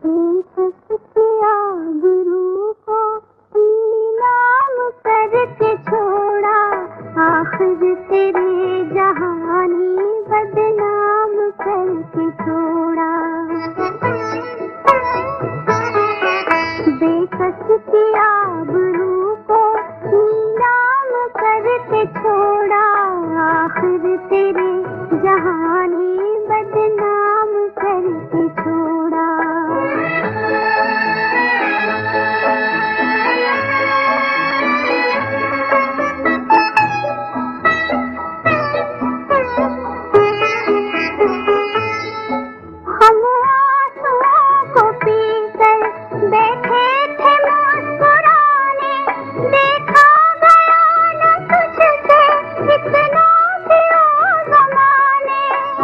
किया गुरु को नीलाम करके छोड़ा, आखिर तेरे जहानी बदनाम करके छोड़ा। बेकस किया गुरु को नीलाम करके छोड़ा, आखिर तेरे जहानी बदनाम करके छोड़ा। हम आंसुओं को पीकर बैठे थे मुस्कुराने, देखा गया न तुझसे इतना भी ओ ज़माने।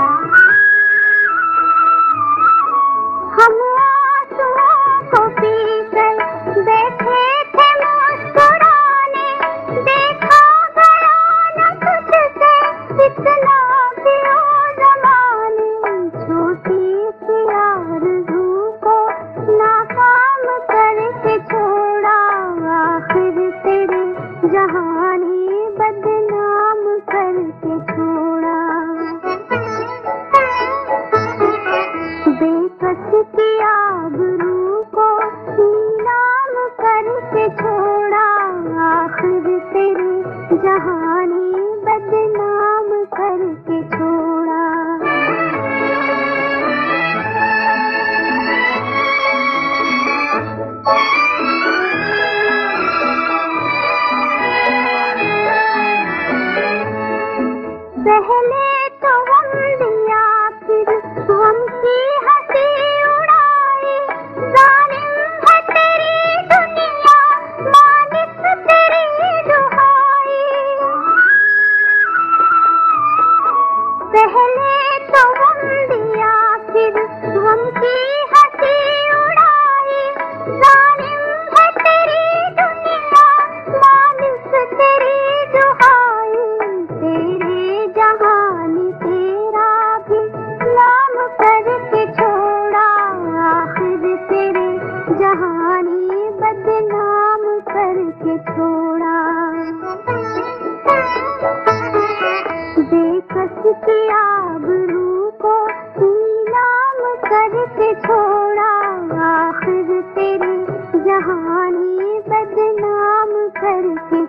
हम आंसुओं को पीकर बैठे थे मुस्कुराने, देखा गया न तुझसे इतना भी ओ ज़माने। छोटी सी आरज़ू को नाकाम करके छोड़ा, आखिर तेरे जहानी बदनाम करके छोड़ा। बेकस किया गुरु को नीलाम करके छोड़ा, आखिर तेरे जहानी बदनाम करके छोड़ा। पहले तो हम दिया, फिर हम की हंसी उड़ाई। जालिम है तेरी दुनिया, मालिक तेरी दुहाई। पहले तो हम दिया, फिर हम की हंसी उड़ाई। जालिम है तेरी दुनिया, मालिक तेरी दुहाई। तेरे जहानी तेरा भी नाम करके छोड़ा, आखिर तेरे जहानी बदनाम करके छोड़ा। बेकस किया गुरु को नीलाम करके छोड़ा, आखिर तेरे जहानी बदनाम करके